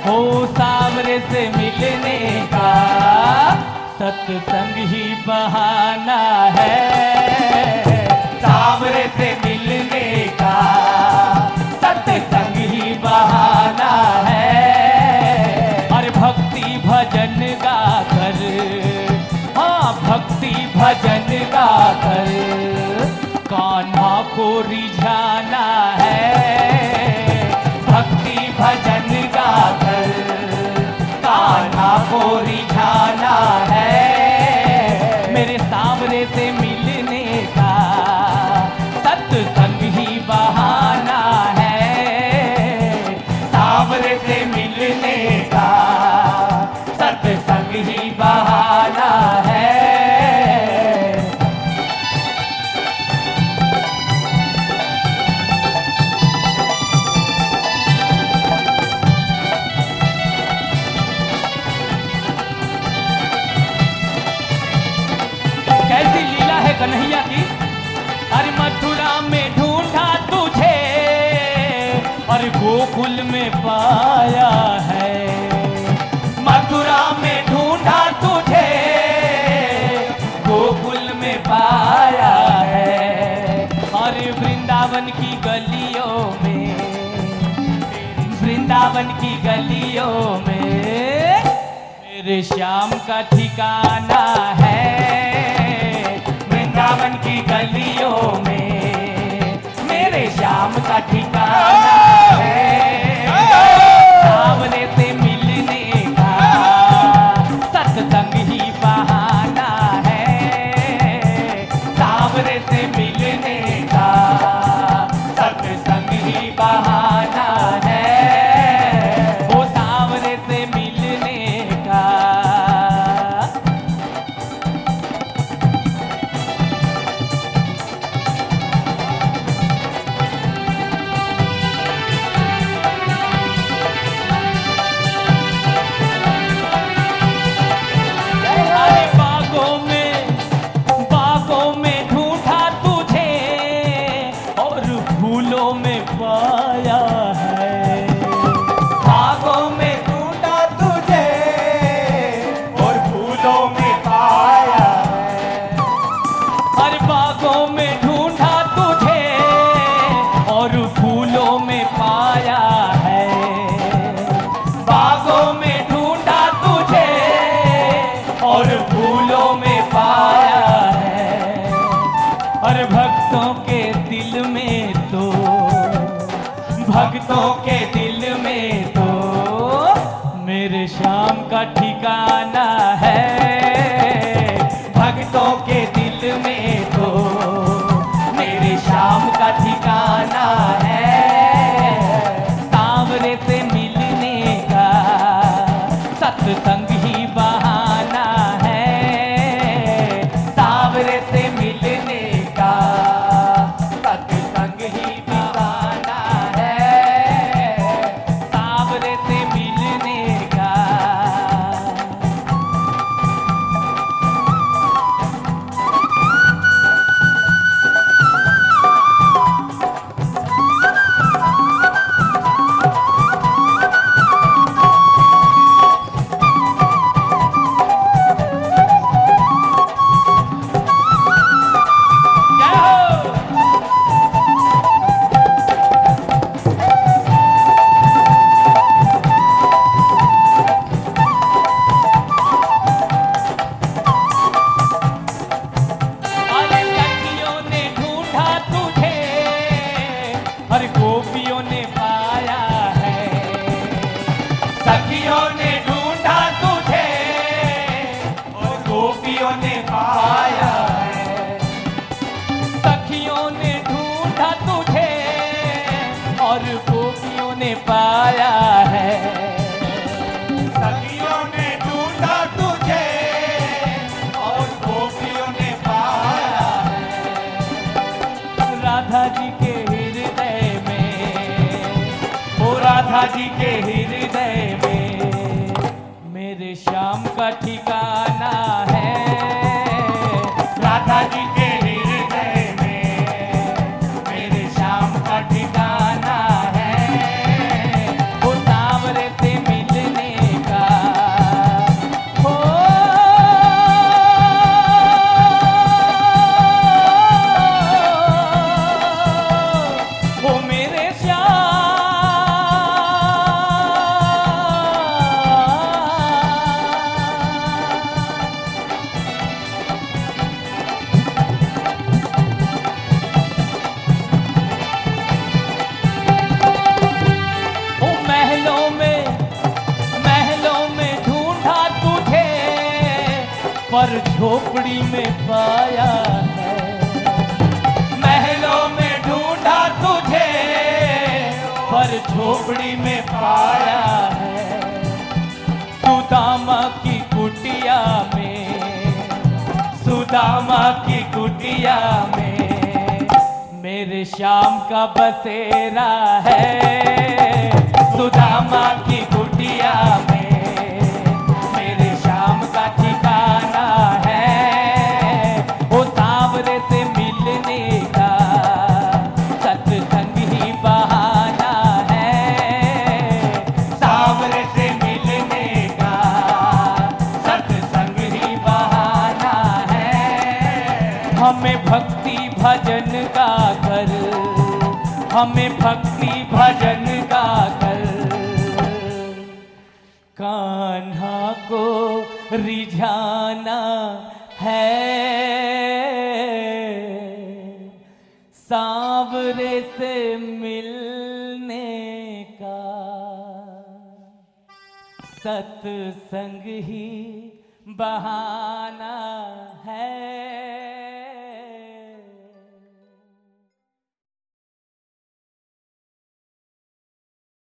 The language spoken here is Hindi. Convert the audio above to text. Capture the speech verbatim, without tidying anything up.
हो सावरे से मिलने का सत्संग ही बहाना है। सावरे से मिलने का सत्संग ही बहाना है। अरे भक्ति भजन गा कर, हाँ भक्ति भजन गा कर कान्हा को रिझाना है। भक्ति भजन गा कर कान्हा को रिझाना है। मेरे सावरे से मिलने का सत्संग ही बहाना है। सावरे से मिलने का सत्संग ही बहाना है। कैसी लीला है कन्हैया की। अरे मथुरा में ढूंढा तुझे और गोकुल में पाया है। मथुरा में ढूंढा तुझे गोकुल में पाया है। और वृंदावन की गलियों में, वृंदावन की गलियों में मेरे श्याम का ठिकाना है। वृंदावन की गलियों में मेरे श्याम का ठिकाना है। सावरे से मिलने का सत्संग ही बहाना है। सावरे से मिलने का सत्संग ही बहाना है। वो सावरे से मिलने का। भक्तों के दिल में तो मेरे श्याम का ठिकाना है। भक्तों के दिल में तो मेरे श्याम का ठिकाना है। सावरे से मिलने का सत्संग ही बहाना है। सावरे से मिलने का सत्संग ही पाया है। सखियों ने ढूंढा तुझे और गोपियों ने पाया है। राधा जी के हृदय में, ओ राधा जी के हृदय में मेरे श्याम का ठिकाना है। राधा जी के हृदय में मेरे श्याम का ठिकाना है। वो सावरे से मिले पर झोपड़ी में पाया है। महलों में ढूंढा तुझे पर झोपड़ी में पाया है। सुदामा की कुटिया में, सुदामा की कुटिया में मेरे श्याम का बसेरा है। सुदामा की कुटिया में मेरे श्याम का ठिकाना है। वो सांवरे से मिलने का सत्संग ही बहाना है। सांवरे से मिलने का सत्संग ही बहाना है। हमें भक्ति भजन का कर, हमें भक्ति भजन का कर। कान्हा को रिझाना है, सांवरे से मिलने का सत्संग ही बहाना है।